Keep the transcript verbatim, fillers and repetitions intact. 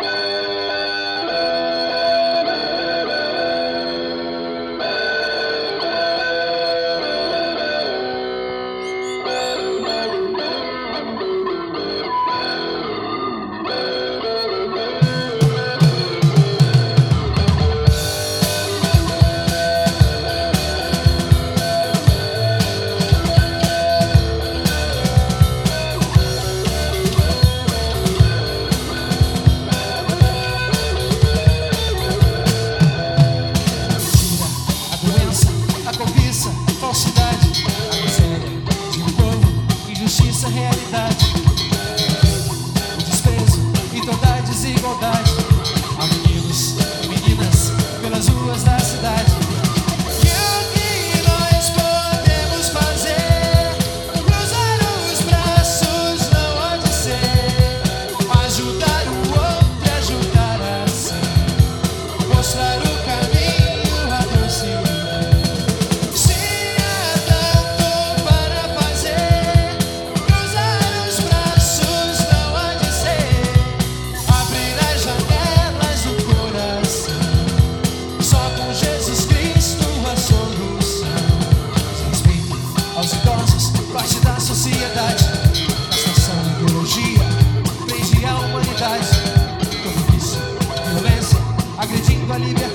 Realidade, o desprezo e toda a desigualdade. Há meninos e meninas pelas ruas da cidade. E o que nós podemos fazer? Cruzar os braços não há de ser. Ajudar o outro e ajudar assim. Mostrar o caminho a Deus seguir. Aos idosos, parte da sociedade. Castração, ideologia, prende a humanidade. Todo vício, violência, agredindo a liberdade.